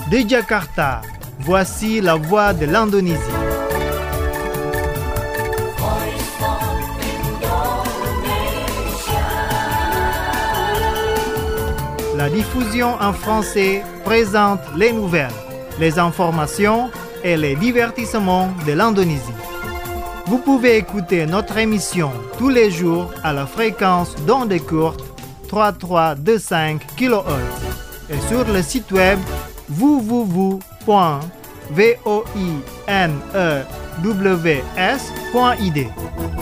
De Jakarta, voici la voix de l'Indonésie. La diffusion en français présente les nouvelles, les informations et les divertissements de l'Indonésie. Vous pouvez écouter notre émission tous les jours à la fréquence d'ondes courtes 3325 kHz et sur le site web www.voinews.id.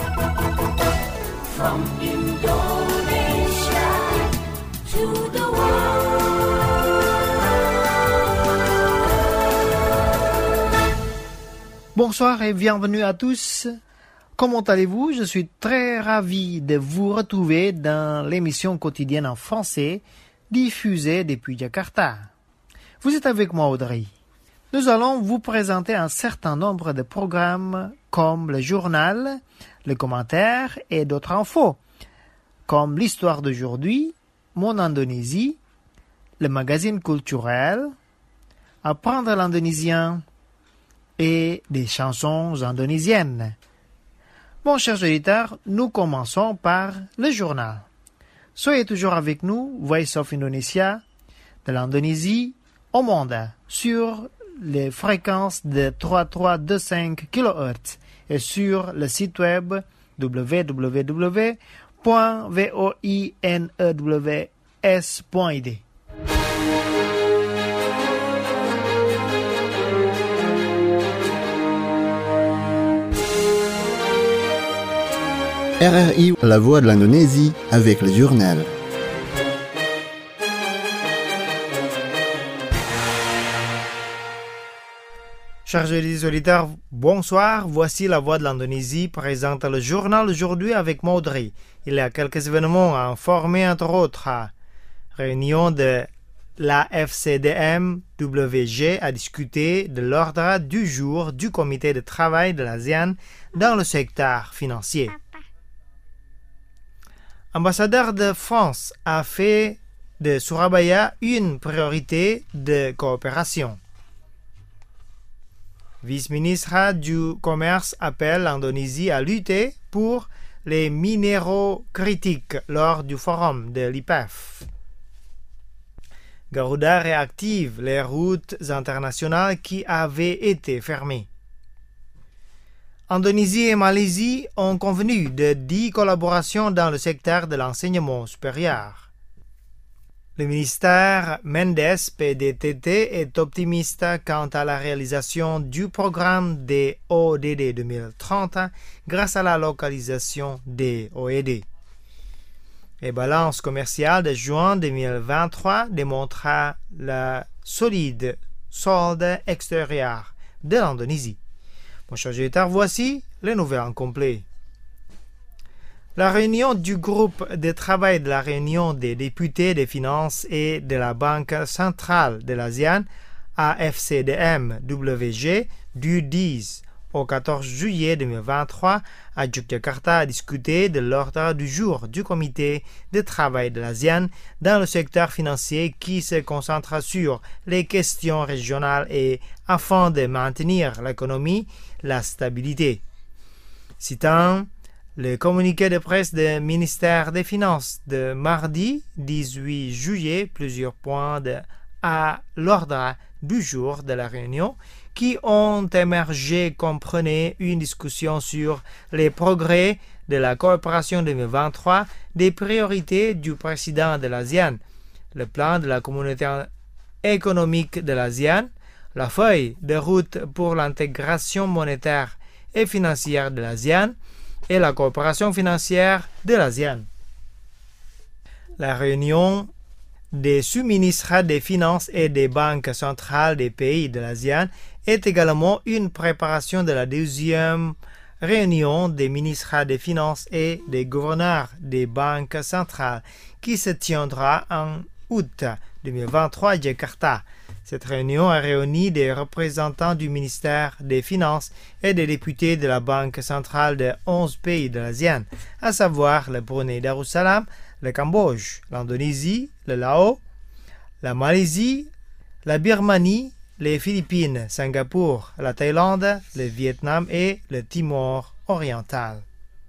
From Indonesia to the Bonsoir et bienvenue à tous. Comment allez-vous? Je suis très ravi de vous retrouver dans l'émission quotidienne en français diffusée depuis Jakarta. Vous êtes avec moi, Audrey. Nous allons vous présenter un certain nombre de programmes comme le journal, le commentaire et d'autres infos, comme l'histoire d'aujourd'hui, mon Indonésie, le magazine culturel, apprendre l'indonésien et des chansons indonésiennes. Bon, chers auditeurs, nous commençons par le journal. Soyez toujours avec nous, Voice of Indonesia, de l'Indonésie au monde, sur les fréquences de 3325 kHz et sur le site web www.voinews.id. RRI, la voix de l'Indonésie, avec le journal. Chers auditeurs, bonsoir. Voici la voix de l'Indonésie présente le journal aujourd'hui avec Audrey. Il y a quelques événements à informer, entre autres. Réunion de la FCDM-WG a discuté de l'ordre du jour du comité de travail de l'ASEAN dans le secteur financier. L'ambassadeur de France a fait de Surabaya une priorité de coopération. Vice-ministre du Commerce appelle l'Indonésie à lutter pour les minéraux critiques lors du forum de l'IPEF. Garuda réactive les routes internationales qui avaient été fermées. Indonésie et Malaisie ont convenu de 10 collaborations dans le secteur de l'enseignement supérieur. Le ministère Mendes PDTT est optimiste quant à la réalisation du programme des ODD 2030 grâce à la localisation des OED. Les balances commerciales de juin 2023 démontrent le solide solde extérieur de l'Indonésie. Mon cher auditeur, voici les nouvelles en complet. La réunion du groupe de travail de la réunion des députés des finances et de la Banque centrale de l'ASEAN, AFCDM-WG, du 10 au 14 juillet 2023 à Yogyakarta a discuté de l'ordre du jour du comité de travail de l'ASEAN dans le secteur financier qui se concentre sur les questions régionales et afin de maintenir l'économie, la stabilité. Citant le communiqué de presse du ministère des Finances de mardi 18 juillet, plusieurs points à l'ordre du jour de la réunion qui ont émergé comprenaient une discussion sur les progrès de la coopération 2023, des priorités du président de l'ASEAN, le plan de la communauté économique de l'ASEAN, la feuille de route pour l'intégration monétaire et financière de l'ASEAN et la coopération financière de l'ASEAN. La réunion des sous-ministres des Finances et des banques centrales des pays de l'ASEAN est également une préparation de la deuxième réunion des ministres des Finances et des gouverneurs des banques centrales qui se tiendra en août 2023 à Jakarta. Cette réunion a réuni des représentants du ministère des Finances et des députés de la Banque centrale de 11 pays de l'ASEAN, à savoir le Brunei Darussalam, le Cambodge, l'Indonésie, le Laos, la Malaisie, la Birmanie, les Philippines, Singapour, la Thaïlande, le Vietnam et le Timor oriental.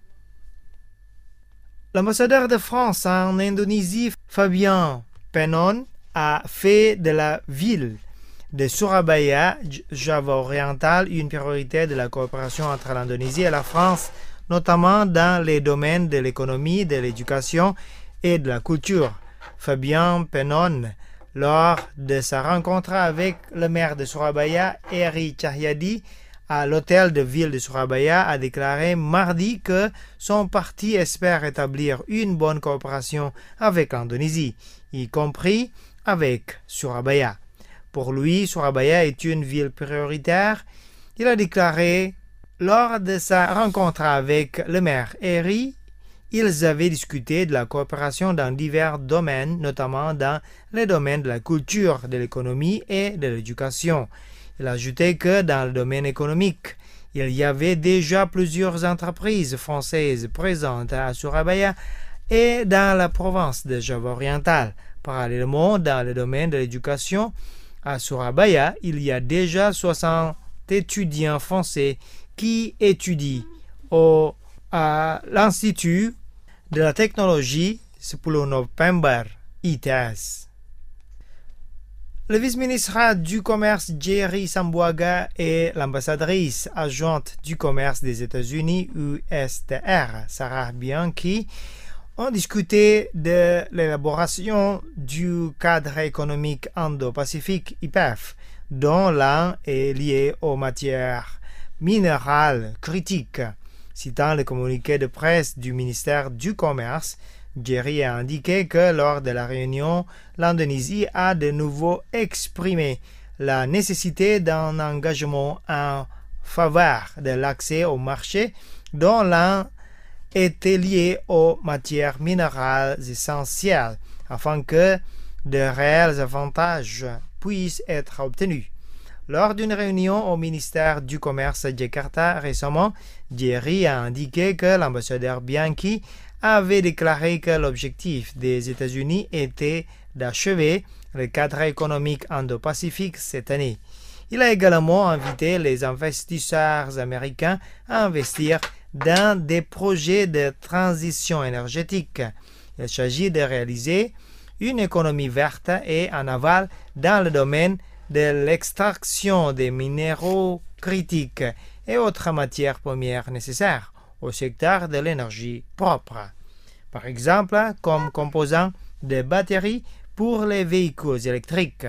L'ambassadeur de France en Indonésie, Fabien Penon, a fait de la ville de Surabaya, Java oriental, une priorité de la coopération entre l'Indonésie et la France, notamment dans les domaines de l'économie, de l'éducation et de la culture. Fabien Penon, lors de sa rencontre avec le maire de Surabaya, Eri Cahyadi, à l'hôtel de ville de Surabaya, a déclaré mardi que son parti espère établir une bonne coopération avec l'Indonésie, y compris avec Surabaya. Pour lui, Surabaya est une ville prioritaire. Il a déclaré lors de sa rencontre avec le maire Eri, ils avaient discuté de la coopération dans divers domaines, notamment dans les domaines de la culture, de l'économie et de l'éducation. Il a ajouté que dans le domaine économique, il y avait déjà plusieurs entreprises françaises présentes à Surabaya et dans la province de Java oriental. Parallèlement, dans le domaine de l'éducation, à Surabaya, il y a déjà 60 étudiants français qui étudient à l'Institut de la technologie 10 November, ITS. Le vice-ministre du Commerce Jerry Sambuaga et l'ambassadrice adjointe du commerce des États-Unis USTR, Sarah Bianchi, ont discuté de l'élaboration du cadre économique Indo-Pacifique IPEF, dont l'un est lié aux matières minérales critiques. Citant le communiqué de presse du ministère du Commerce, Jerry a indiqué que lors de la réunion, l'Indonésie a de nouveau exprimé la nécessité d'un engagement en faveur de l'accès au marché dont l'un était lié aux matières minérales essentielles afin que de réels avantages puissent être obtenus. Lors d'une réunion au ministère du Commerce à Jakarta récemment, Jerry a indiqué que l'ambassadeur Bianchi avait déclaré que l'objectif des États-Unis était d'achever le cadre économique Indo-Pacifique cette année. Il a également invité les investisseurs américains à investir dans des projets de transition énergétique. Il s'agit de réaliser une économie verte et en aval dans le domaine de l'extraction des minéraux critiques et autres matières premières nécessaires au secteur de l'énergie propre, par exemple comme composant de batteries pour les véhicules électriques.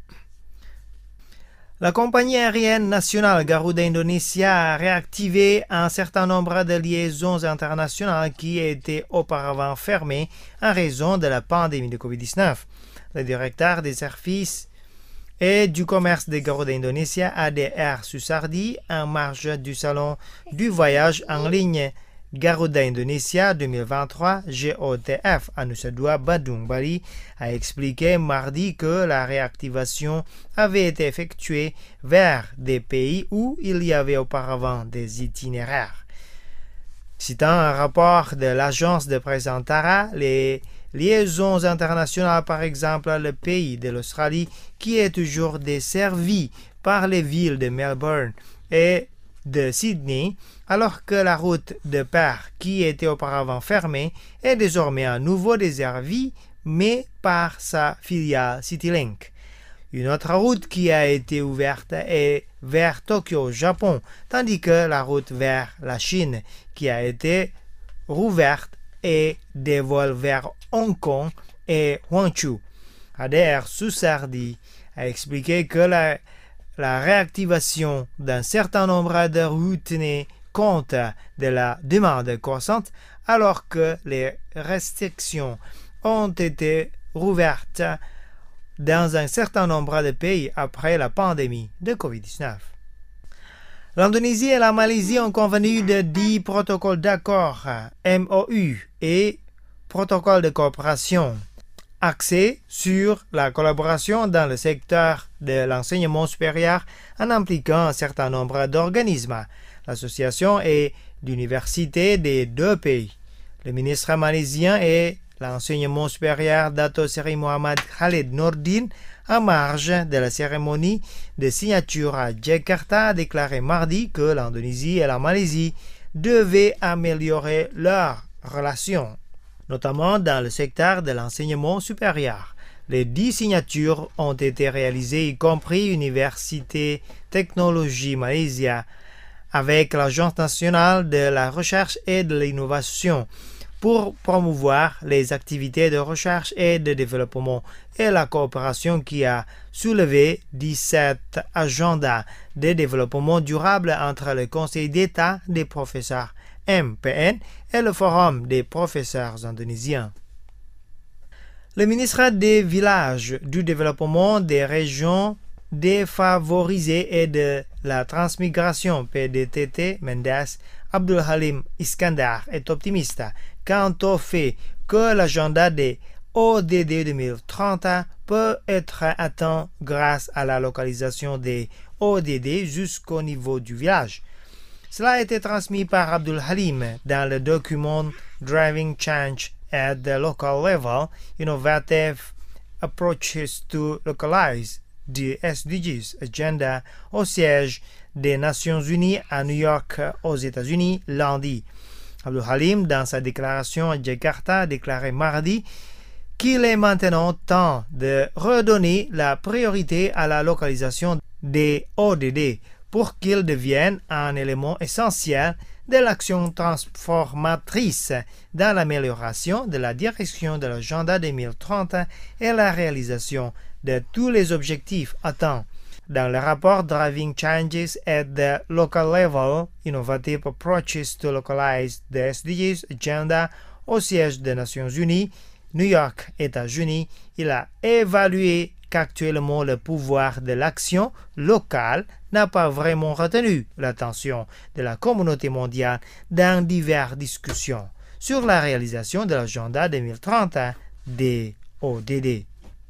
La compagnie aérienne nationale Garuda Indonesia a réactivé un certain nombre de liaisons internationales qui étaient auparavant fermées en raison de la pandémie de COVID-19. Le directeur des services et du commerce de Garuda Indonesia, ADR Susardi, en marge du salon du voyage en ligne Garuda Indonesia 2023 GOTF à Nusa Dua, Badung, Bali, a expliqué mardi que la réactivation avait été effectuée vers des pays où il y avait auparavant des itinéraires. Citant un rapport de l'agence de presse Antara, les liaisons internationales, par exemple le pays de l'Australie, qui est toujours desservi par les villes de Melbourne et de Sydney, alors que la route de Perth, qui était auparavant fermée, est désormais à nouveau desservie, mais par sa filiale CityLink. Une autre route qui a été ouverte est vers Tokyo, Japon, tandis que la route vers la Chine, qui a été rouverte, et des vols vers Hong Kong et Guangzhou. ADR Susardi a expliqué que la réactivation d'un certain nombre de routes tenait compte de la demande croissante alors que les restrictions ont été rouvertes dans un certain nombre de pays après la pandémie de COVID-19. L'Indonésie et la Malaisie ont convenu de 10 protocoles d'accord MOU et protocoles de coopération axés sur la collaboration dans le secteur de l'enseignement supérieur en impliquant un certain nombre d'organismes, l'association et l'université des deux pays. Le ministre malaisien et l'enseignement supérieur Dato Seri Mohammad Khalid Nordin, en marge de la cérémonie de signature à Jakarta, a déclaré mardi que l'Indonésie et la Malaisie devaient améliorer leurs relations, notamment dans le secteur de l'enseignement supérieur. Les 10 signatures ont été réalisées, y compris Université Technologie Malaysia, avec l'Agence nationale de la recherche et de l'innovation, pour promouvoir les activités de recherche et de développement et la coopération qui a soulevé 17 agendas de développement durable entre le Conseil d'État des professeurs MPN et le Forum des professeurs indonésiens. Le ministre des Villages, du Développement des régions défavorisées et de la transmigration PDTT Mendes Abdul Halim Iskandar est optimiste quant au fait que l'agenda des ODD 2030 peut être atteint grâce à la localisation des ODD jusqu'au niveau du village. Cela a été transmis par Abdul Halim dans le document Driving Change at the Local Level, Innovative Approaches to Localize the SDGs Agenda au siège des Nations Unies à New York aux États-Unis lundi. Abdul Halim, dans sa déclaration à Jakarta, a déclaré mardi qu'il est maintenant temps de redonner la priorité à la localisation des ODD pour qu'ils deviennent un élément essentiel de l'action transformatrice dans l'amélioration de la direction de l'agenda 2030 et la réalisation de tous les objectifs atteints. Dans le rapport Driving Changes at the Local Level, Innovative Approaches to Localize the SDGs Agenda au siège des Nations Unies, New York, États-Unis, il a évalué qu'actuellement le pouvoir de l'action locale n'a pas vraiment retenu l'attention de la communauté mondiale dans diverses discussions sur la réalisation de l'agenda 2030 des ODD.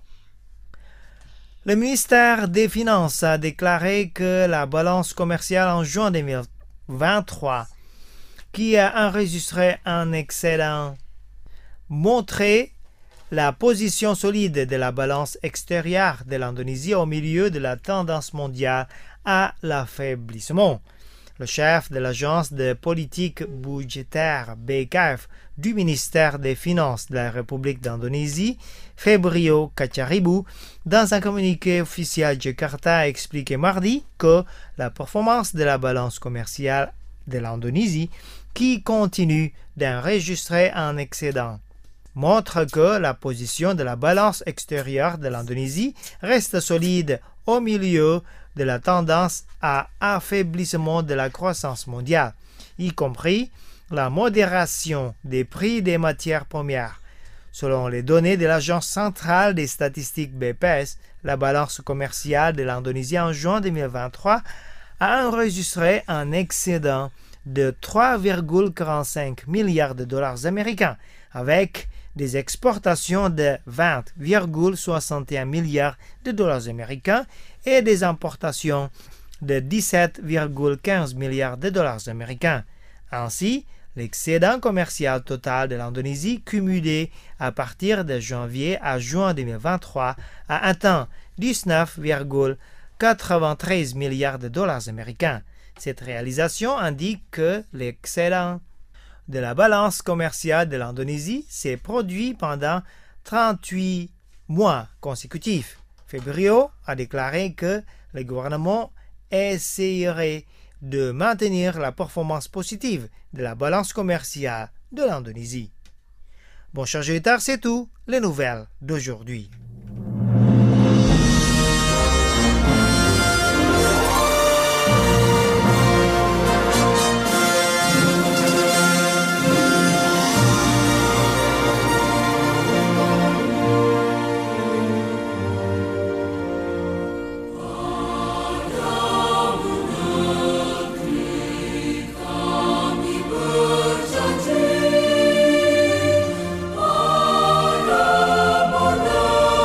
Le ministère des Finances a déclaré que la balance commerciale en juin 2023, qui a enregistré un excédent, montrait la position solide de la balance extérieure de l'Indonésie au milieu de la tendance mondiale à l'affaiblissement. Le chef de l'agence de politique budgétaire BKF du ministère des Finances de la République d'Indonésie, Febrio Kacaribu, dans un communiqué officiel Jakarta, a expliqué mardi que la performance de la balance commerciale de l'Indonésie, qui continue d'enregistrer un excédent, montre que la position de la balance extérieure de l'Indonésie reste solide au milieu de la tendance à affaiblissement de la croissance mondiale, y compris la modération des prix des matières premières. Selon les données de l'Agence centrale des statistiques BPS, la balance commerciale de l'Indonésie en juin 2023 a enregistré un excédent de 3,45 milliards de dollars américains, avec des exportations de 20,61 milliards de dollars américains et des importations de 17,15 milliards de dollars américains. Ainsi, l'excédent commercial total de l'Indonésie cumulé à partir de janvier à juin 2023 a atteint 19,93 milliards de dollars américains. Cette réalisation indique que l'excédent de la balance commerciale de l'Indonésie s'est produit pendant 38 mois consécutifs. Febrio a déclaré que le gouvernement essayerait de maintenir la performance positive de la balance commerciale de l'Indonésie. Bon, chers auditeurs, c'est tout, les nouvelles d'aujourd'hui. Berjanji pada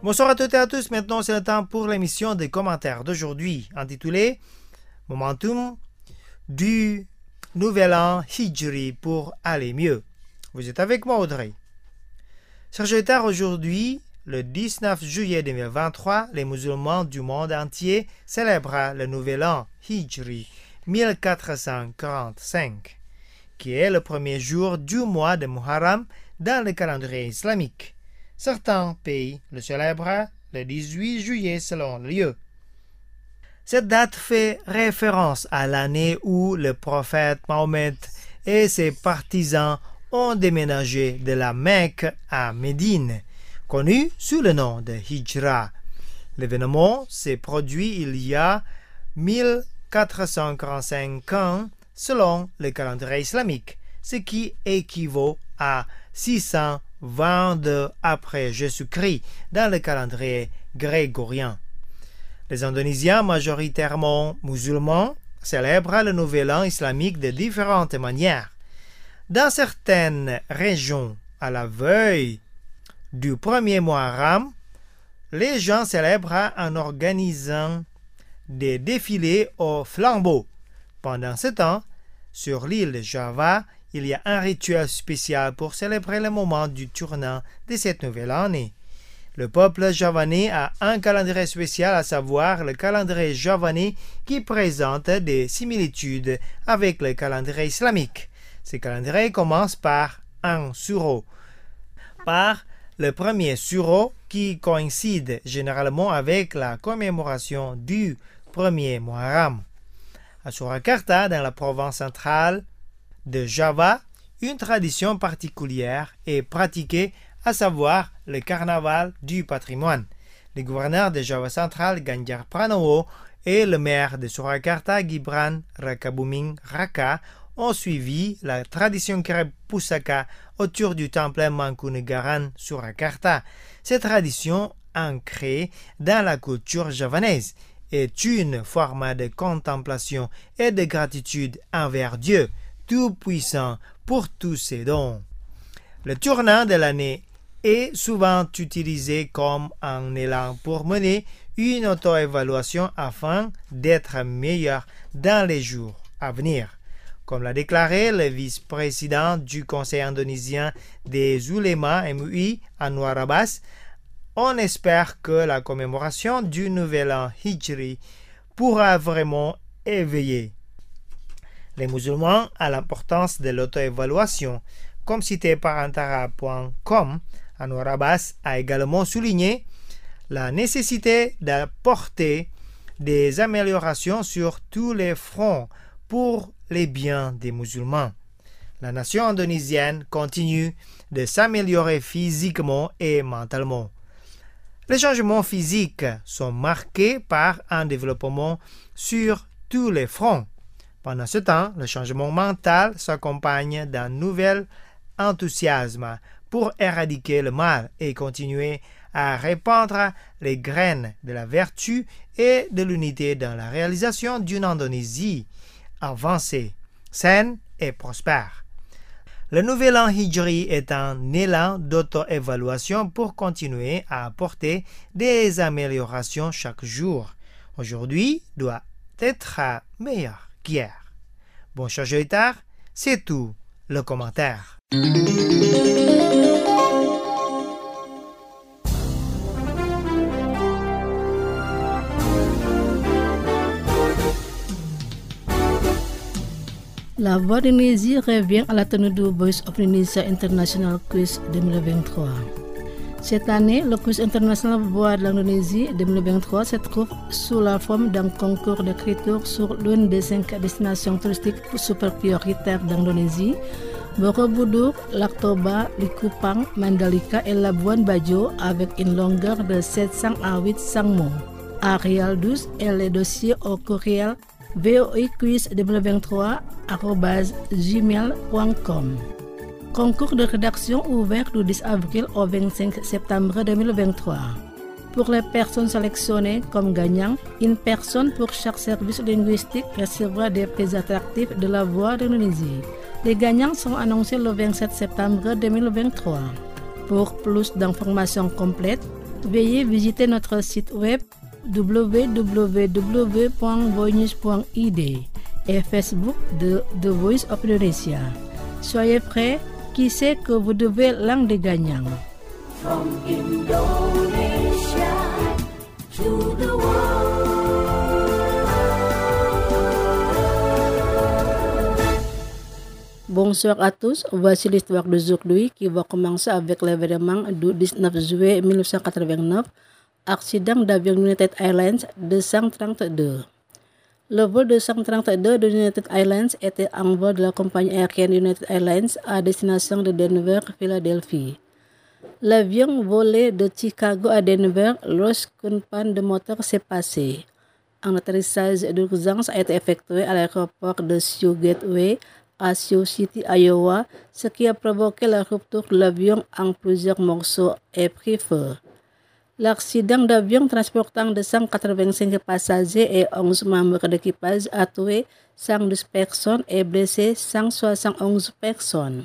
Bonsoir à toutes et à tous. Maintenant, c'est le temps pour l'émission des commentaires d'aujourd'hui, intitulée Momentum du Nouvel An Hijri pour aller mieux. Vous êtes avec moi, Audrey. Chers auditeurs, aujourd'hui, le 19 juillet 2023, les musulmans du monde entier célèbrent le Nouvel An Hijri 1445, qui est le premier jour du mois de Muharram dans le calendrier islamique. Certains pays le célèbrent le 18 juillet selon le lieu. Cette date fait référence à l'année où le prophète Mahomet et ses partisans ont déménagé de la Mecque à Médine, connu sous le nom de Hijra. L'événement s'est produit il y a 1445 ans selon le calendrier islamique, ce qui équivaut à 622 après Jésus-Christ dans le calendrier grégorien. Les Indonésiens majoritairement musulmans célèbrent le Nouvel An islamique de différentes manières. Dans certaines régions, à la veille du premier Muharram, les gens célèbrent en organisant des défilés aux flambeaux. Pendant ce temps, sur l'île de Java, il y a un rituel spécial pour célébrer le moment du tournant de cette nouvelle année. Le peuple javanais a un calendrier spécial, à savoir le calendrier javanais qui présente des similitudes avec le calendrier islamique. Ce calendrier commence par un sureau, par le premier sureau qui coïncide généralement avec la commémoration du premier Muharram. À Surakarta, dans la province centrale de Java, une tradition particulière est pratiquée, à savoir le carnaval du patrimoine. Le gouverneur de Java central, Ganjar Pranowo, et le maire de Surakarta, Gibran Rakabuming Raka, ont suivi la tradition Kerep Pusaka autour du temple Mangkunegaran Surakarta. Cette tradition, ancrée dans la culture javanaise, est une forme de contemplation et de gratitude envers Dieu Tout-Puissant pour tous ses dons. Le tournant de l'année est souvent utilisé comme un élan pour mener une auto-évaluation afin d'être meilleur dans les jours à venir. Comme l'a déclaré le vice-président du Conseil indonésien des Oulémas MUI, Anwar Abbas, on espère que la commémoration du Nouvel An Hijri pourra vraiment éveiller les musulmans à l'importance de l'auto-évaluation. Comme cité par Antara.com, Anwar Abbas a également souligné la nécessité d'apporter des améliorations sur tous les fronts pour les biens des musulmans. La nation indonésienne continue de s'améliorer physiquement et mentalement. Les changements physiques sont marqués par un développement sur tous les fronts. Pendant ce temps, le changement mental s'accompagne d'un nouvel enthousiasme pour éradiquer le mal et continuer à répandre les graines de la vertu et de l'unité dans la réalisation d'une Indonésie avancée, saine et prospère. Le Nouvel An Hijri est un élan d'auto-évaluation pour continuer à apporter des améliorations chaque jour. Aujourd'hui doit être meilleur qu'hier. Bon, chers auditeurs, c'est tout le commentaire. La Voix d'Indonésie revient à la tenue du Voice of Indonesia International Quiz 2023. Cette année, le Quiz international Voix de l'Indonésie 2023 se trouve sous la forme d'un concours d'écriture sur l'une des 5 destinations touristiques super prioritaires d'Indonésie, Borobudur, Lac Toba, Likupang, Mandalika et Labuan Bajo avec une longueur de 700 à 800 mots. Arial 12 et les dossiers au courriel voiquiz2023@gmail.com. Concours de rédaction ouvert du 10 avril au 25 septembre 2023. Pour les personnes sélectionnées comme gagnants, une personne pour chaque service linguistique recevra des prix attractifs de la Voix d'Indonésie. Les gagnants sont annoncés le 27 septembre 2023. Pour plus d'informations complètes, veuillez visiter notre site web www.voinews.id et Facebook de The Voice of Indonesia. Soyez prêts, qui sait que vous devez langue des gagnants. From Indonesia to the world. Bonsoir à tous, voici l'histoire d'aujourd'hui qui va commencer avec l'événement du 19 juillet 1989, accident d'avion United Airlines 232. Le vol 232 de United Airlines était un vol de la compagnie aérienne United Airlines à destination de Denver, Philadelphie. L'avion volait de Chicago à Denver lorsqu'une panne de moteur s'est passée. Un atterrissage d'urgence a été effectué à l'aéroport de Sioux Gateway à Sioux City, Iowa, ce qui a provoqué la rupture de l'avion en plusieurs morceaux et pris feu. L'accident d'avion transportant 285 passagers et 11 membres d'équipage a tué 112 personnes et blessé 171 personnes.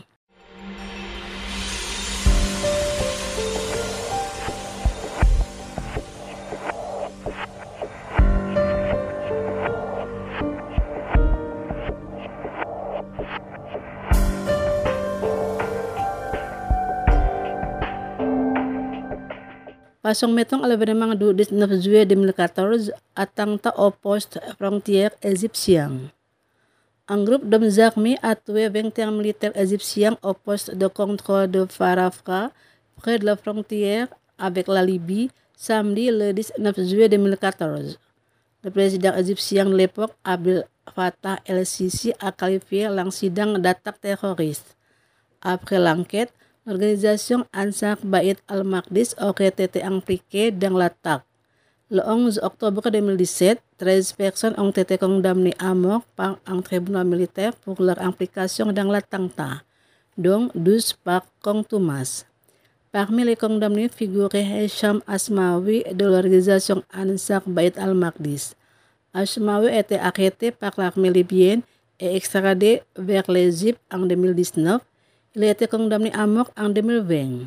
Passons maintenant à l'événement du 19 juillet 2014, attentat au poste frontière égyptien. Un groupe d'hommes armés a tué 21 militaires égyptiens au poste de contrôle de Farafra, près de la frontière avec la Libye, samedi le 19 juillet 2014. Le président égyptien de l'époque, Abdel Fattah el-Sisi, a qualifié l'incident d'attaque terroriste. Après l'enquête, l'organisation Ansar Bait al-Maqdis aurait été impliquée dans l'attaque. Le 11 octobre 2017, 13 personnes ont été condamnées à mort par un tribunal militaire pour leur implication dans l'attentat, dont 12 par contumace. Parmi les condamnés figurait Hisham Asmawi de l'organisation Ansar Bait al-Maqdis. Asmawi a été arrêté par l'armée libyenne et extradé vers l'Égypte en 2019. Il a été condamné à mort en 2020.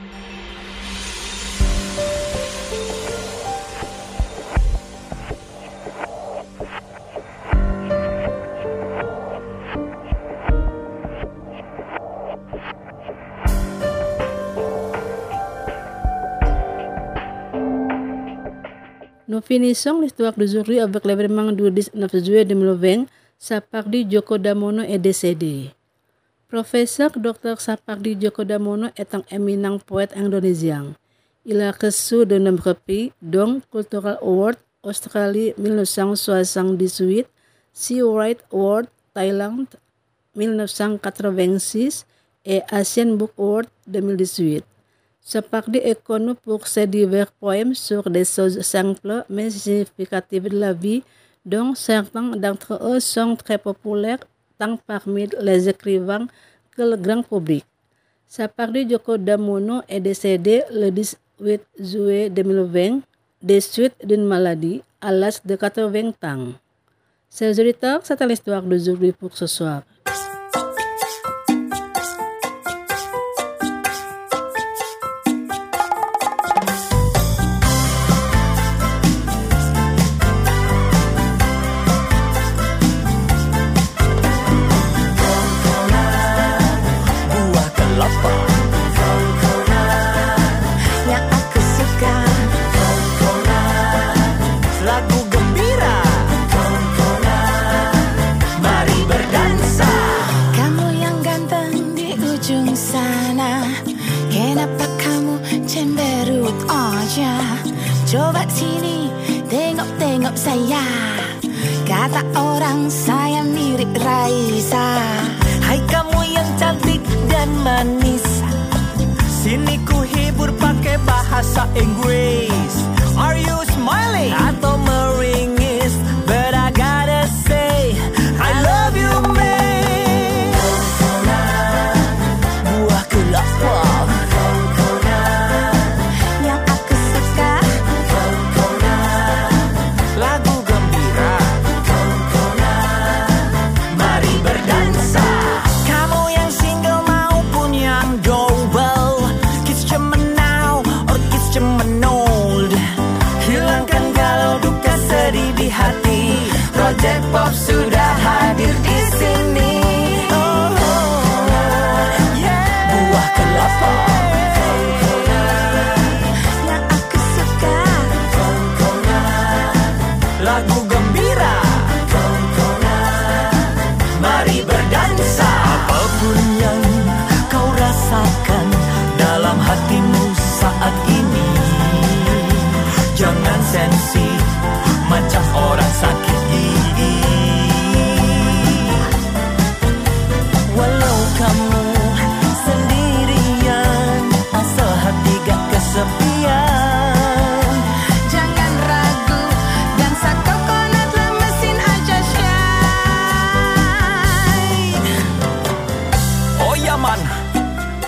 Nous finissons l'histoire d'aujourd'hui avec l'événement du 19 juillet 2020. Sapardi Djoko Damono est décédé. Professeur Dr Sapardi Djoko Damono est un éminent poète indonésien. Il a reçu de nombreux prix, dont Cultural Award Australie 1978, Sea Right Award Thailand 1986 et Asian Book Award 2018. Sapardi est connu pour ses divers poèmes sur des choses simples mais significatives de la vie, dont certains d'entre eux sont très populaires tant parmi les écrivains que le grand public. Sapardi Djoko Damono est décédé le 18 juillet 2020 des suites d'une maladie à l'âge de 80 ans. Chers auditeurs, c'était l'histoire d'aujourd'hui pour ce soir. Coba sini, tengok-tengok saya. Kata orang saya mirip Raisa. Hai kamu yang cantik dan manis, sini ku hibur pakai bahasa Inggris. Are you smiling atau meringis? But I gotta say I love you, man. Buah kelapa Yang aku suka, lagu gembira, mari berdansa. Kamu yang single maupun yang double, kiss cemenau or kiss cemeno.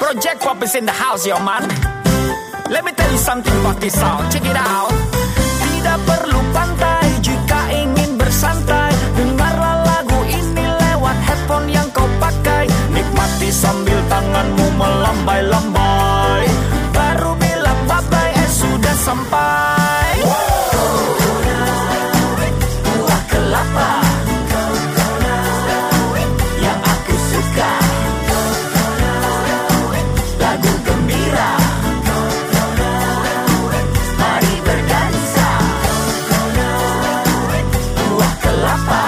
Project Pop is in the house, yo man. Let me tell you something about this sound. Check it out. Tidak perlu pantai jika ingin bersantai. Dengarlah lagu ini lewat headphone yang kau pakai. Nikmati sambil tanganmu melambai-lambai. Baru bilang bye-bye, sudah sampai. Buah kelapa yang aku suka. Lagu gembira, mari berdansa. Buah kelapa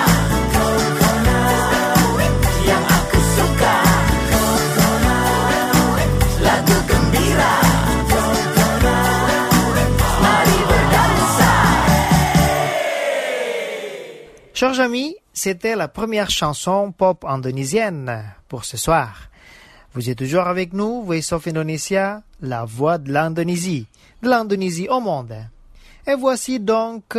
yang aku suka. Lagu gembira, mari berdansa. Chers amis, c'était la première chanson pop indonésienne pour ce soir. Vous êtes toujours avec nous, Voice of Indonesia, la voix de l'Indonésie au monde. Et voici donc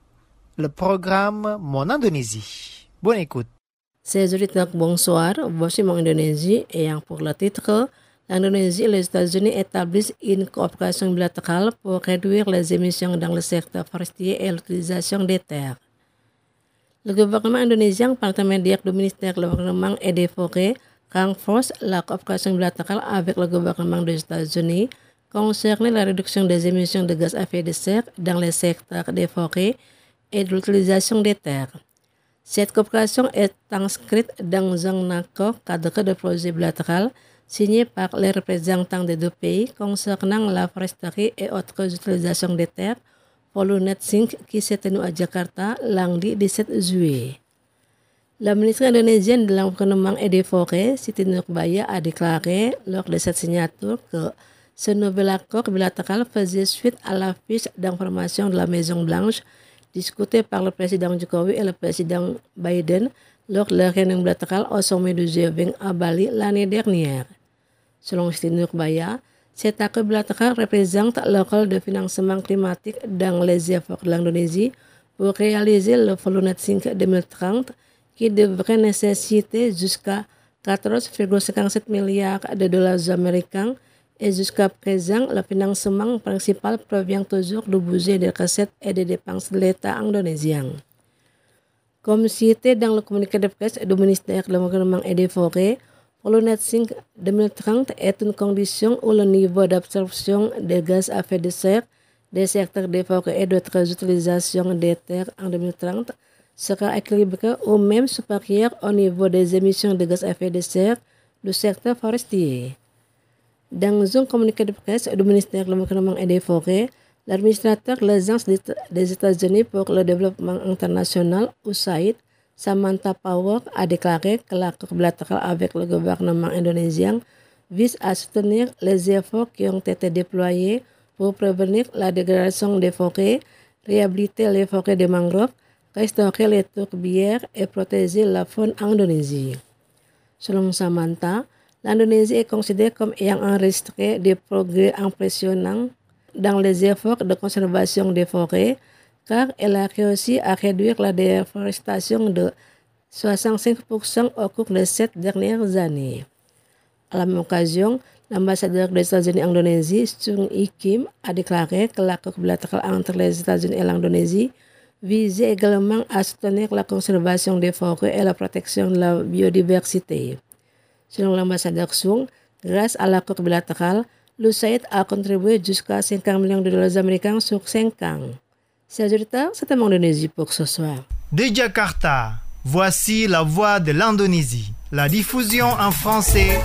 le programme Mon Indonésie. Bonne écoute. Ces auditeurs, bonsoir. Voici mon Indonésie ayant pour le titre l'Indonésie et les États-Unis établissent une coopération bilatérale pour réduire les émissions dans le secteur forestier et l'utilisation des terres. Le gouvernement indonésien, par l'intermédiaire du ministère de l'Environnement et des Forêts, renforce la coopération bilatérale avec le gouvernement des États-Unis concernant la réduction des émissions de gaz à effet de serre dans les secteurs des forêts et de l'utilisation des terres. Cette coopération est inscrite dans un accord cadre de projet bilatéral signé par les représentants des deux pays concernant la foresterie et autres utilisations des terres pour le Net 5 qui s'est tenu à Jakarta lundi 17 juillet. La ministre indonésienne de l'Environnement et des Forêts, Siti Nurbaya, a déclaré lors de cette signature que ce nouvel accord bilatéral faisait suite à la fiche d'information de la Maison-Blanche discutée par le président Jokowi et le président Biden lors de la réunion bilatérale au sommet du G20 à Bali l'année dernière. Selon Siti Nurbaya, cet accord bilatéral représente le rôle de financement climatique dans les efforts de l'Indonésie pour réaliser le Net 5 2030 qui devrait nécessiter jusqu'à 14,57 milliards de dollars américains et jusqu'à présent, le financement principal provient toujours du budget des recettes et des dépenses de l'État indonésien. Comme cité dans le communiqué de presse du ministère de l'Environnement et des Forêts, pour le Net 5 2030 est une condition où le niveau d'absorption des gaz à effet de serre des secteurs des forêts et d'autres utilisations des terres en 2030 sera équilibré ou même supérieur au niveau des émissions de gaz à effet de serre du secteur forestier. Dans un communiqué de presse du ministère de l'Environnement et des Forêts, l'administrateur de l'Agence des États-Unis pour le développement international, USAID, Samantha Power, a déclaré que l'accord bilatéral avec le gouvernement indonésien vise à soutenir les efforts qui ont été déployés pour prévenir la dégradation des forêts, réhabiliter les forêts de mangroves, restaurer les tourbières et protéger la faune en Indonésie. Selon Samantha, l'Indonésie est considérée comme ayant enregistré des progrès impressionnants dans les efforts de conservation des forêts, car elle a réussi à réduire la déforestation de 65% au cours des 7 dernières années. À la même occasion, l'ambassadeur des États-Unis en Indonésie, Sung Hee Kim, a déclaré que l'accord bilatéral entre les États-Unis et l'Indonésie visait également à soutenir la conservation des forêts et la protection de la biodiversité. Selon l'ambassadeur Sung, grâce à l'accord bilatéral, l'USAID a contribué jusqu'à 50 millions de dollars américains sur 5 ans. Chers auditeurs, c'était mon Indonésie pour ce soir. De Jakarta, voici la voix de l'Indonésie. La diffusion en français.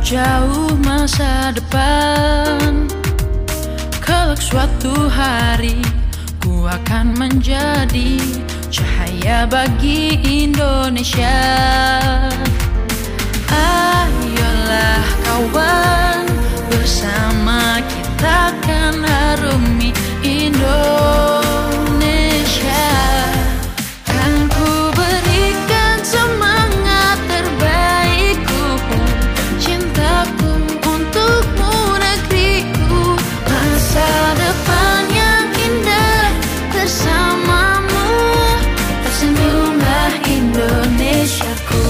jauh masa depan. Kelak suatu hari ku akan menjadi cahaya bagi Indonesia. Ayolah kawan, bersama kita akan harumi Indonesia. Kan ku berikan semangat terbaikku, cintaku untukmu negeriku. Masa depan yang indah bersamamu, tersenyumlah Indonesiaku.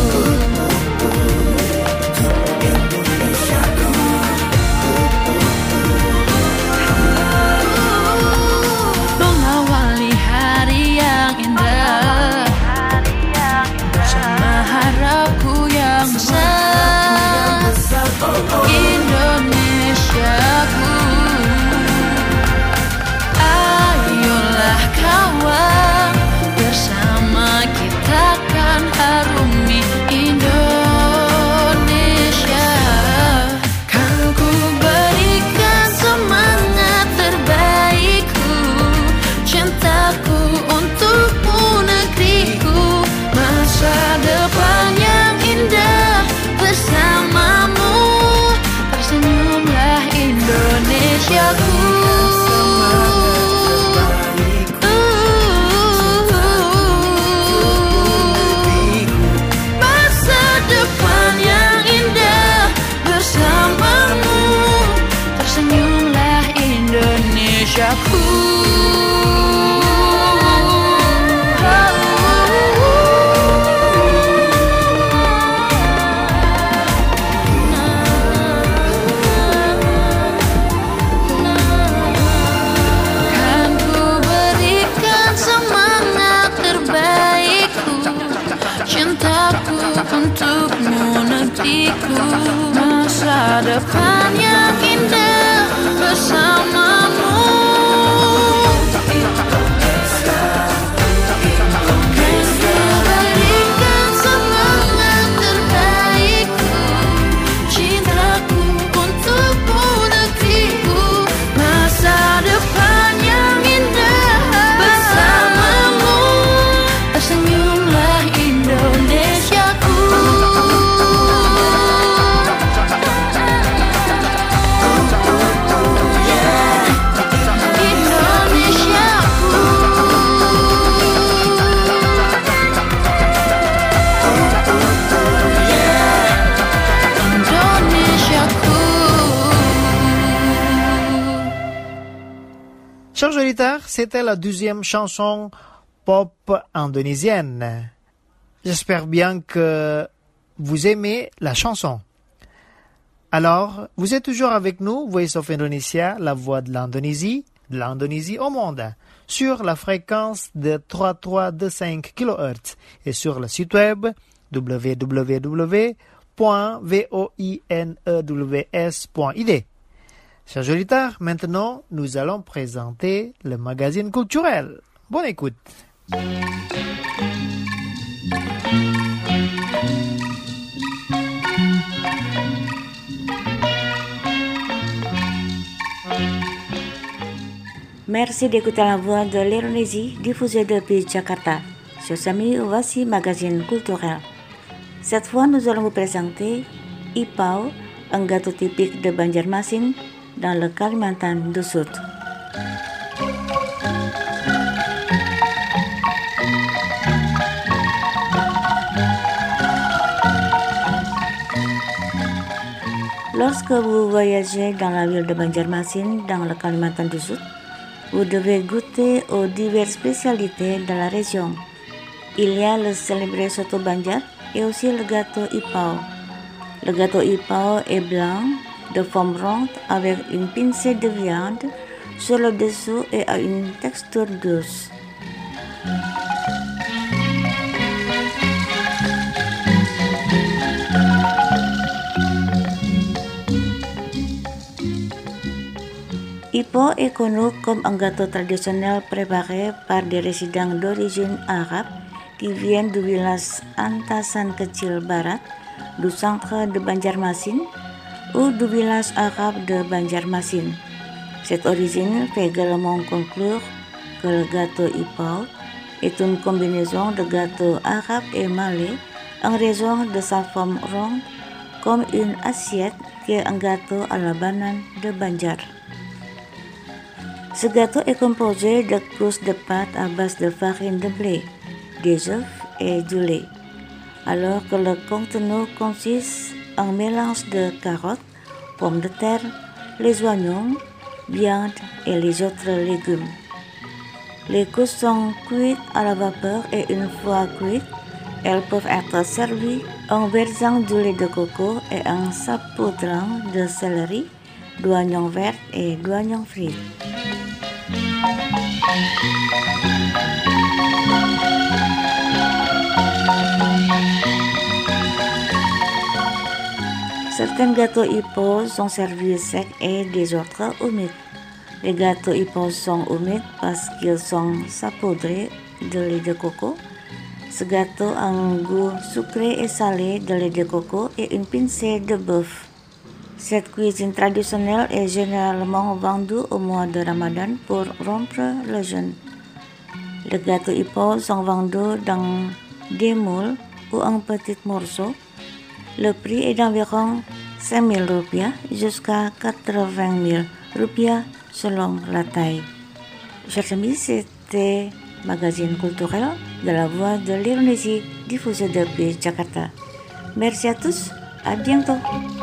Mengawali hari yang indah bersama harapku yang besar, Indonesiaku. Ayolah kawan, bersama kita kan harumi Indonesia. Kan ku berikan semangat terbaikku, cintaku untukmu negeriku. Masa depan yang indah bersamamu, tersenyumlah Indonesiaku. Masa depan yang indah bersamamu, tersenyumlah Indonesiaku. Kan ku berikan semangat terbaikku, cintaku untukmu negeriku. Masa depan yang indah bersamamu. Kan ku berikan semangat terbaikku, cintaku untukmu negeriku. Masa depan yang indah bersamamu, tersenyumlah Indonesiaku. Chers auditeurs, c'était la 12e chanson pop indonésienne. J'espère bien que vous aimez la chanson. Alors, vous êtes toujours avec nous, Voice of Indonesia, la voix de l'Indonésie au monde, sur la fréquence de 3325 kHz et sur le site web www.voinews.id. Chers auditeurs, maintenant, nous allons présenter le magazine culturel. Bonne écoute. Merci d'écouter la voix de l'Indonésie diffusée depuis Jakarta. Chers amis, voici magazine culturel. Cette fois, nous allons vous présenter Ipau, un gâteau typique de Banjarmasin dans le Kalimantan du Sud. Lorsque vous voyagez dans la ville de Banjarmasin dans le Kalimantan du Sud, vous devez goûter aux diverses spécialités de la région. Il y a le célébré soto Banjar et aussi le gâteau Ipau. Le gâteau Ipau est blanc, de forme ronde avec une pincée de viande sur le dessous et a une texture douce. Ipau est connu comme un gâteau traditionnel préparé par des résidents d'origine arabe qui viennent du village Antasan Kecil Barat, du centre de Banjarmasin, ou du village arabe de Banjarmasin. Cette origine fait également conclure que le gâteau ipao est une combinaison de gâteaux arabes et malais en raison de sa forme ronde comme une assiette qui est un gâteau à la banane de Banjar. Ce gâteau est composé de couches de pâte à base de farine de blé, des œufs et du lait, alors que le contenu consiste en mélange de carottes, pommes de terre, les oignons, viande et les autres légumes. Les couches sont cuites à la vapeur et une fois cuites, elles peuvent être servies en versant du lait de coco et en saupoudrant de céleri, d'oignons verts et d'oignons frits. Certains gâteaux ipao sont servis secs et des autres humides. Les gâteaux ipao sont humides parce qu'ils sont saupoudrés de lait de coco. Ce gâteau a un goût sucré et salé de lait de coco et une pincée de bœuf. Cette cuisine traditionnelle est généralement vendue au mois de Ramadan pour rompre le jeûne. Les gâteaux ipao sont vendus dans des moules ou en petits morceaux. Le prix est d'environ 5 000 rupiah jusqu'à 80 000 rupiah selon la taille. Chers amis, c'était Magazine culturel de la Voix de l'Indonésie diffusé depuis Jakarta. Merci à tous, à bientôt.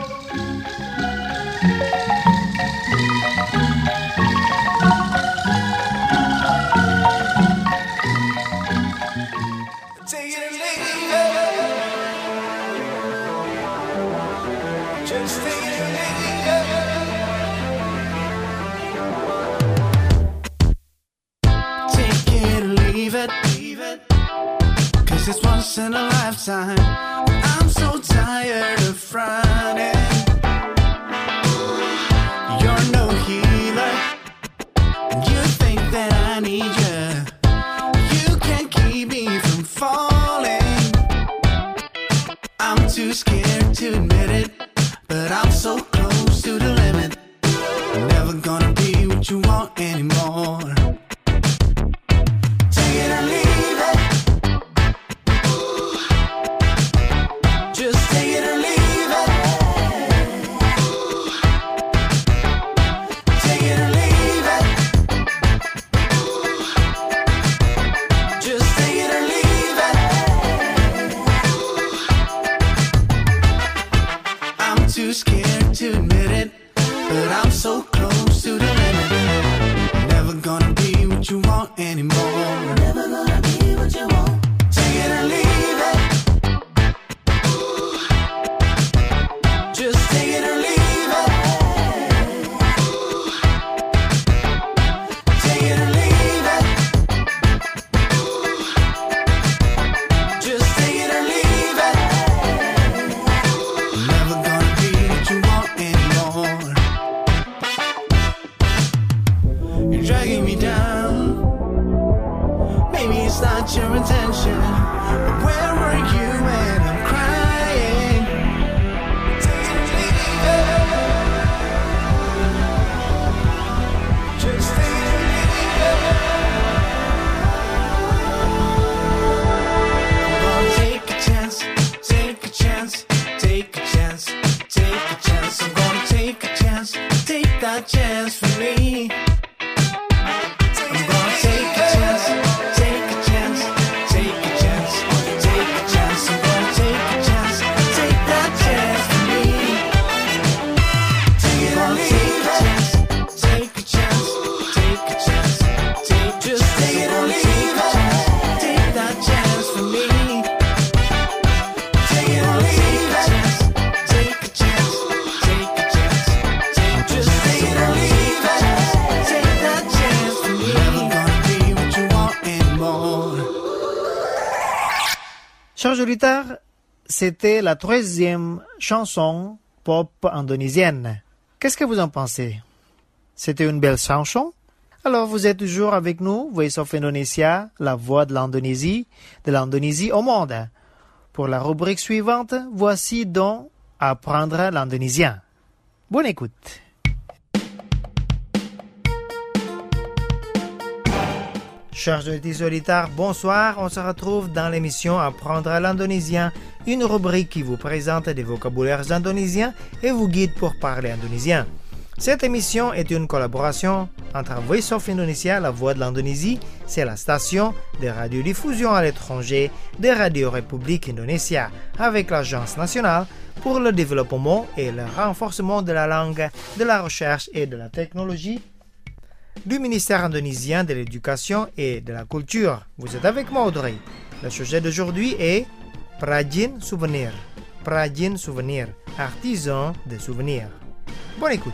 It's once in a lifetime. I'm so tired of fronting. You're no healer. You think that I need you. You can't keep me from falling. I'm too scared to admit it, but I'm so close to the limit. Never gonna be what you want anymore. Take it or leave it. Too scared to admit it, but I'm so close to the limit. Never gonna be what you want anymore. Never gonna be what you want. Take it or leave it. Just take it or leave it. Take it or leave it. Just take it or leave it. Never gonna you want anymore. You're dragging me down. Maybe it's not your intention, but where were you when I'm crying? Take it or leave it. Just take it or leave it. I'm gonna take a chance, take a chance, take a chance. Take a chance, I'm gonna take a chance. Take that chance for me. I'm gonna take a chance, take a chance, take a chance, take a chance. I'm gonna take a chance, take that chance for me. Take it or leave it. Take a chance, take a chance, just take it or leave it. Take that chance for me. Take it or leave it. Take a chance. Chers auditeurs, c'était la 3e chanson pop indonésienne. Qu'est-ce que vous en pensez? C'était une belle chanson? Alors vous êtes toujours avec nous, Voice of Indonesia, la voix de l'Indonésie au monde. Pour la rubrique suivante, voici donc apprendre l'indonésien. Bonne écoute. Chers auditeurs, bonsoir. On se retrouve dans l'émission Apprendre l'indonésien, une rubrique qui vous présente des vocabulaires indonésiens et vous guide pour parler indonésien. Cette émission est une collaboration entre Voice of Indonesia, la voix de l'Indonésie, c'est la station de radiodiffusion à l'étranger de Radio République Indonésia, avec l'Agence nationale pour le développement et le renforcement de la langue, de la recherche et de la technologie du ministère indonésien de l'Éducation et de la Culture. Vous êtes avec moi, Audrey. Le sujet d'aujourd'hui est Perajin souvenir. Perajin souvenir, artisan de souvenirs. Bonne écoute.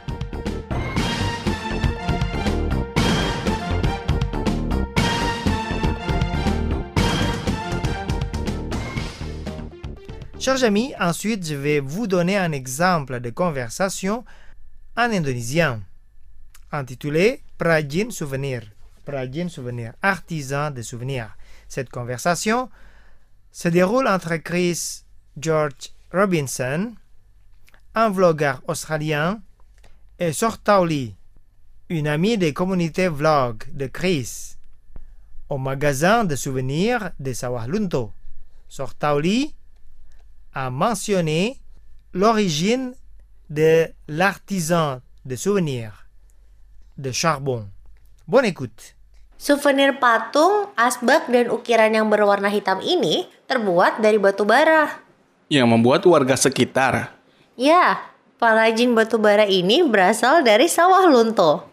Chers amis, ensuite je vais vous donner un exemple de conversation en indonésien intitulé Perajin souvenir. Perajin souvenir, artisan de souvenirs. Cette conversation se déroule entre Chris George Robinson, un vlogueur australien, et Sortauli, une amie des communautés vlog de Chris, au magasin de souvenirs de Sawah Lunto. Sortauli a mentionné l'origine de l'artisan de souvenirs de charbon. Bonne écoute. Souvenir patung, asbak, dan ukiran yang berwarna hitam ini terbuat dari batu bara. Yang membuat warga sekitar. Ya, perajin batu bara ini berasal dari Sawah Lunto.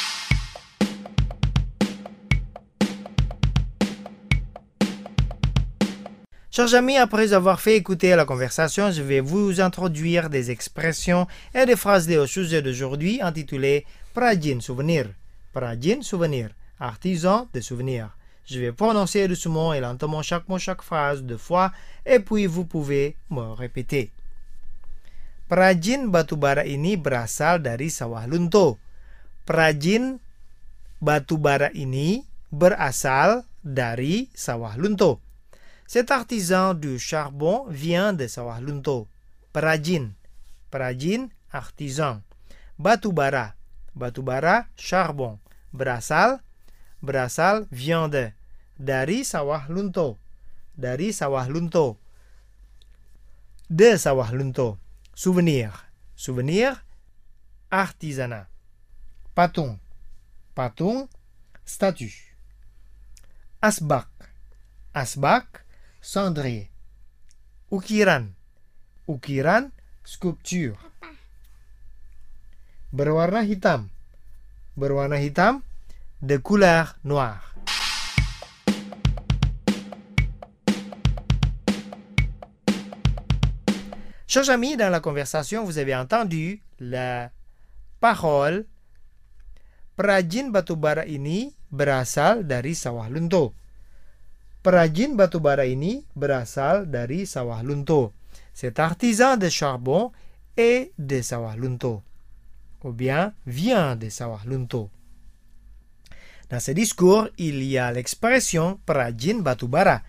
Chers amis, après avoir fait écouter la conversation, je vais vous introduire des expressions et des phrases liées au sujet d'aujourd'hui intitulées Perajin souvenir. Perajin souvenir, artisan de souvenirs. Je vais prononcer doucement et lentement chaque mot, chaque phrase 2 fois, et puis vous pouvez me répéter. Perajin batu bara ini berasal dari Sawah Lunto. Perajin batu bara ini berasal dari Sawah Lunto. Cet artisan du charbon vient de Sawah Lunto. Perajin, perajin, artisan. Batu bara, charbon. Berasal, vient de. Dari Sawah Lunto. Dari Sawah Lunto. De Sawah Lunto. Souvenir, artisanat. Patung, statue. Asbak, cendrier. Ukiran, sculpture. Berwarna hitam, de couleur noire. Chers amis, dans la conversation, vous avez entendu la parole Perajin batu bara ini berasal dari Sawah Lunto. Perajin batu bara ini berasal dari Sawah Lunto. Cet artisan de charbon est de Sawah Lunto. Ou bien vient de Sawah Lunto. Dans ce discours, il y a l'expression Perajin batu bara,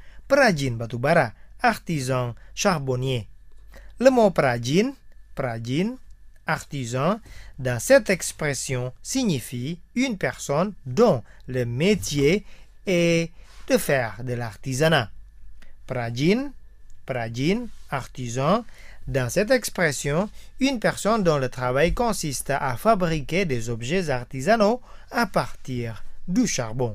artisan charbonnier. Le mot perajin, artisan, dans cette expression signifie une personne dont le métier est de faire de l'artisanat. Perajin, artisan, dans cette expression, une personne dont le travail consiste à fabriquer des objets artisanaux à partir du charbon.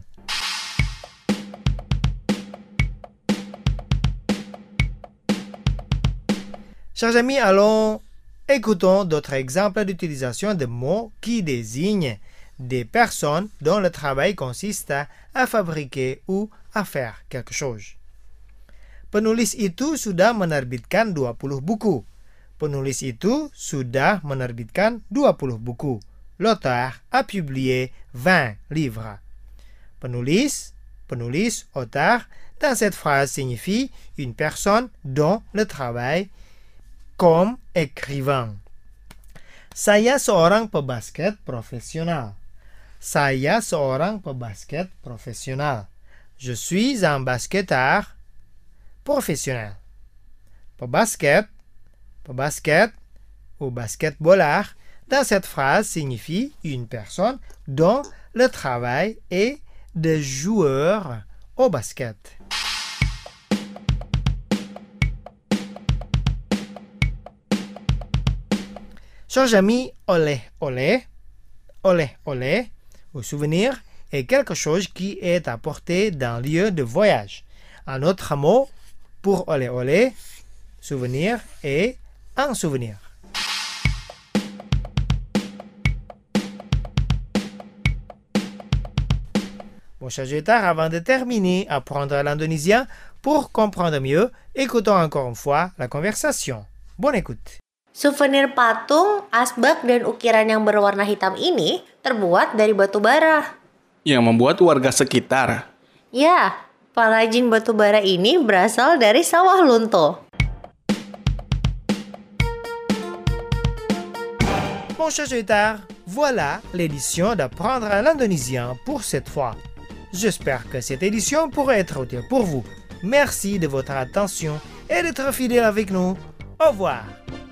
Chers amis, allons écoutons d'autres exemples d'utilisation de mots qui désignent des personnes dont le travail consiste à fabriquer ou à faire quelque chose. Penulis itu sudah menerbitkan 20 buku. Penulis itu sudah menerbitkan 20 buku. L'auteur a publié 20 livres. Penulis, auteur, dans cette phrase signifie une personne dont le travail comme écrivain. Saya seorang pebasket profesional. Je suis un basketteur professionnel. Pebasket, au basketballeur dans cette phrase signifie une personne dont le travail est de joueur au basket. Chers amis, olé, olé, olé, olé, au souvenir est quelque chose qui est apporté d'un lieu de voyage. Un autre mot pour olé, olé, souvenir est un souvenir. Bon, chers auditeurs, avant de terminer à apprendre l'indonésien, pour comprendre mieux, écoutons encore une fois la conversation. Bonne écoute. Souvenir patung, asbak, dan ukiran yang berwarna hitam ini terbuat dari batu bara. Yang membuat warga sekitar. Ya, pengrajin batu bara ini berasal dari sawah lunto. Bon, chers auditeurs, voilà l'édition d'apprendre l'indonésien pour cette fois. J'espère que cette édition pourrait être utile pour vous. Merci de votre attention et d'être fidèle avec nous. Au revoir.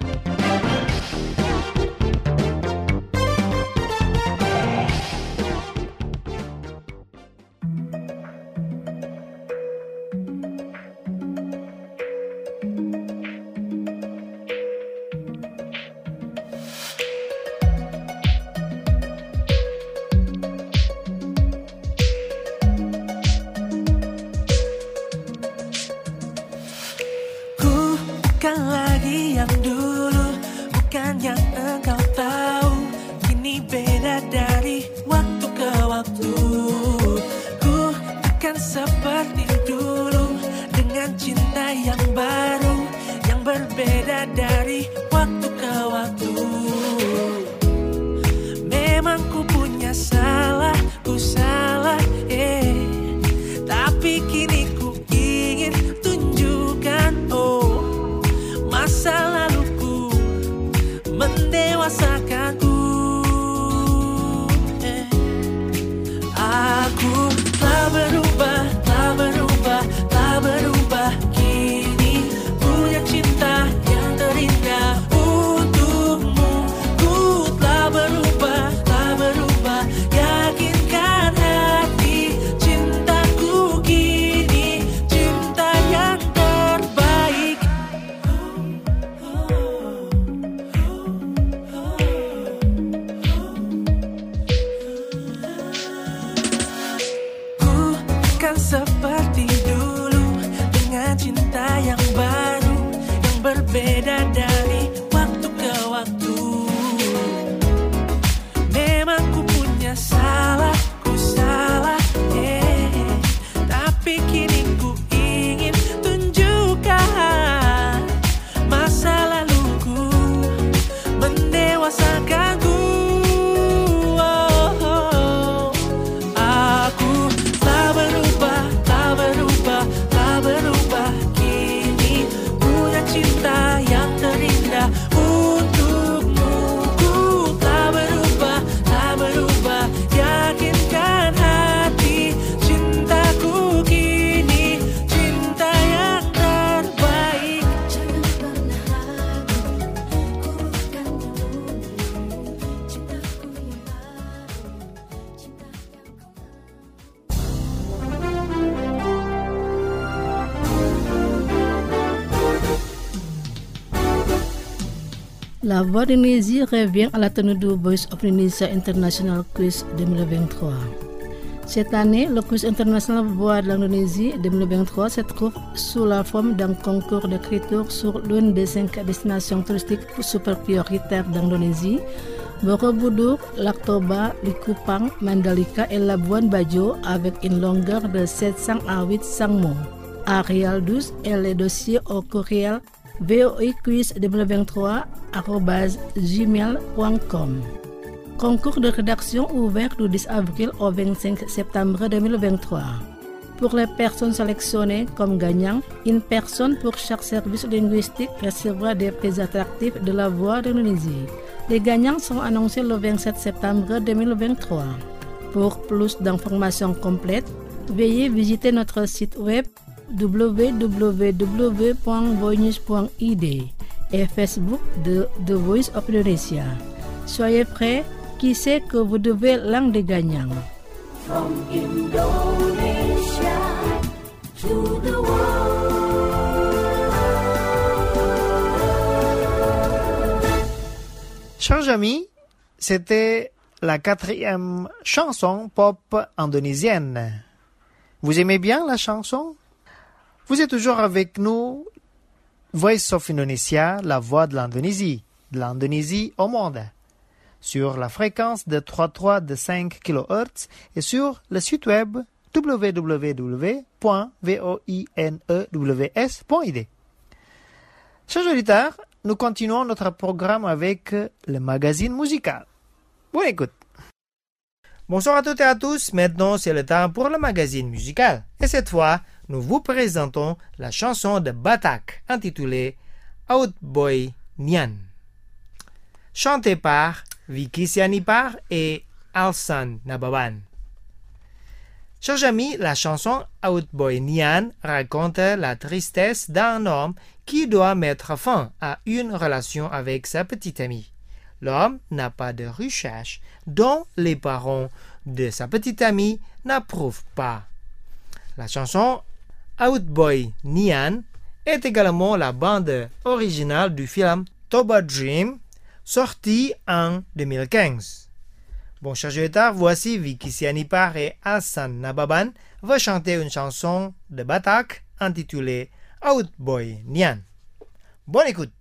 Bukan lagi yang dulu, bukan yang engkau tahu. Kini beda dari waktu ke waktu. Ku bukan seperti dulu, dengan cinta yang baru, yang berbeda dari waktu ke waktu. Memang ku punya salah, ku salah, tapi kini ku ingin tunjukkan, masa laluku mendewasakanku. Aku telah berubah, telah berubah, telah berubah. Kini punya cinta yang terindah untukmu. Ku telah berubah, telah berubah. Yakinkan hati, cintaku kini cinta yang terbaik. Bukan seperti dulu, dengan cinta yang baru, yang berbeda dari waktu ke waktu. Memang ku punya salah, ku salah, tapi kini ku ingin tunjukkan, masa laluku mendewasakanku. Aku telah berubah, telah berubah, telah berubah. Kini punya cinta yang terindah untukmu. Ku telah berubah, telah berubah. Yakinkan hati, cintaku kini cinta yang terbaik. Jangan pernah ragu, ku bukan dulu. Cintaku yang baru, cinta yang La Voix d'Indonésie revient à la tenue du Voice of Indonesia International Quiz 2023. Cette année, le Quiz international Voix de l'Indonésie 2023 se trouve sous la forme d'un concours d'écriture sur l'une des 5 destinations touristiques super prioritaires d'Indonésie, Borobudur, Lac Toba, Likupang, Mandalika et Labuan Bajo, avec une longueur de 700 à 800 mots. Arial 12 et les dossiers au courriel voiquiz2023@gmail.com. Concours de rédaction ouvert du 10 avril au 25 septembre 2023. Pour les personnes sélectionnées comme gagnants, une personne pour chaque service linguistique recevra des prix attractifs de la Voix d'Indonésie. Les gagnants sont annoncés le 27 septembre 2023. Pour plus d'informations complètes, veuillez visiter notre site web www.voinews.id. et Facebook de The Voice of Indonesia. Soyez prêts, qui sait que vous devez langue des gagnants. From Indonesia to the world. Chers amis, c'était la 4e chanson pop indonésienne. Vous aimez bien la chanson? Vous êtes toujours avec nous, Voice of Indonesia, la voix de l'Indonésie au monde, sur la fréquence de 3,5 kHz et sur le site web www.voinews.id. Chers auditeurs, nous continuons notre programme avec le magazine musical. Bonne écoute. Bonsoir à toutes et à tous, maintenant c'est le temps pour le magazine musical. Et cette fois, nous vous présentons la chanson de Batak intitulée Out Boy Nian, chantée par Vicky Sianipar et Alsan Nababan. Chers amis, la chanson Out Boy Nian raconte la tristesse d'un homme qui doit mettre fin à une relation avec sa petite amie. L'homme n'a pas de recherche dont les parents de sa petite amie n'approuvent pas. La chanson Out Boy Nian est également la bande originale du film Toba Dream, sorti en 2015. Bon, chers auditeurs, voici Vicky Sianipar et Alsan Nababan vont chanter une chanson de Batak intitulée Out Boy Nian. Bonne écoute!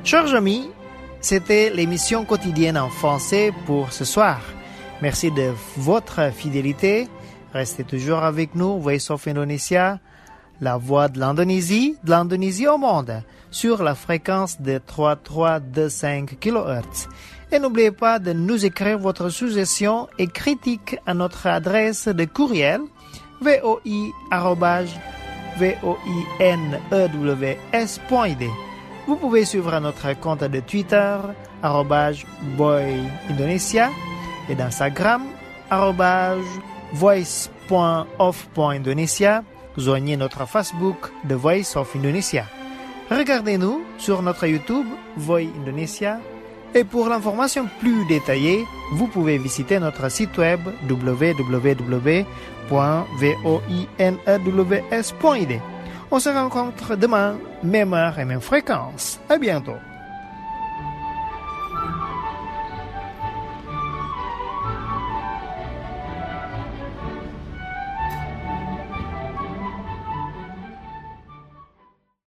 Chers amis, c'était l'émission quotidienne en français pour ce soir. Merci de votre fidélité. Restez toujours avec nous, Voice of Indonesia, la voix de l'Indonésie au monde, sur la fréquence de 3325 kHz. Et n'oubliez pas de nous écrire votre suggestion et critique à notre adresse de courriel voi@voinews.id. Vous pouvez suivre notre compte de Twitter @voiindonesia et d'Instagram @voice.of.indonesia. Joignez notre Facebook The Voice of Indonesia. Regardez-nous sur notre YouTube Voi Indonesia. Et pour l'information plus détaillée, vous pouvez visiter notre site web www.voinews.id. On se rencontre demain, même heure et même fréquence. À bientôt.